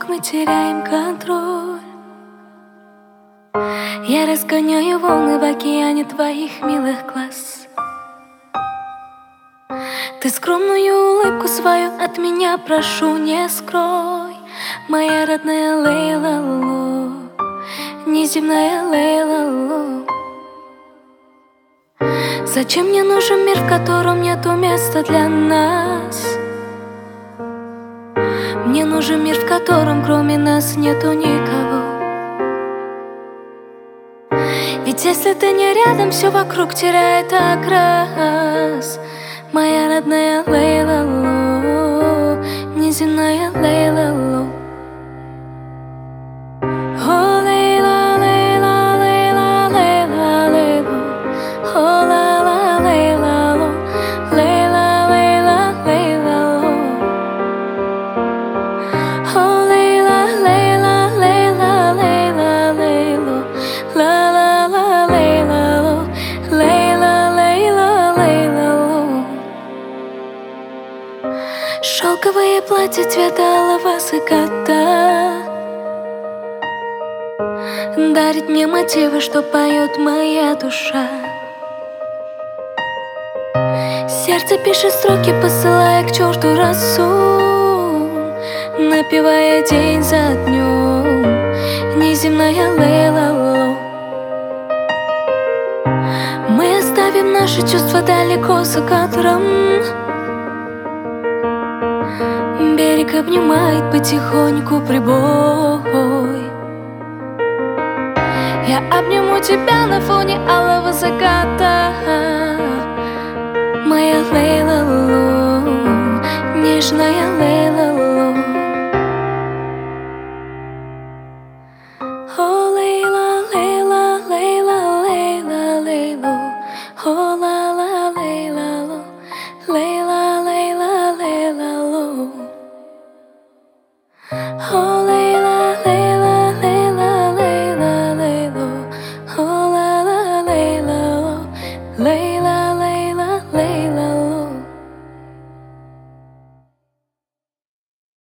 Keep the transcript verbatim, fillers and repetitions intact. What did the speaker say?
мы теряем контроль. Я разгоняю волны в океане твоих милых глаз. Ты скромную улыбку свою от меня прошу, не скрой. Моя родная Лейла-ло, неземная Лейла-ло. Зачем мне нужен мир, в котором нету места для нас? Мне нужен мир, в котором кроме нас нету никого. Ведь если ты не рядом, все вокруг теряет окрас. Моя родная Лейла-ло, неземная Лейла-ло. О, Лейла, Лейла, Лейла, Лейла, Лейла. О, ла-ла, Лейла-ло, Лейла, Лейла, Лейла-ло. О, Лейла, Лейла, Лейла, Лейла, Лейло. Ла-ла-ла, Лейла-ло, Лейла, Лейла, Лейла-ло. Шелковое платье цвета алого заката дарит мне мотивы, что поет моя душа. Сердце пишет строки, посылая к черту росу, напевая день за днем, неземная Лейла-ло. Мы оставим наши чувства далеко за кадром. Берег обнимает потихоньку прибой. Я обниму тебя на фоне алого заката. Моя Лейла-ло, нежная Лейла-ло. О, Лейла, Лейла, Лейла, Лейла, Лейло. О, ла-ла, Лейла-ло, Лейла, Лейла, Лейла-ло. Oh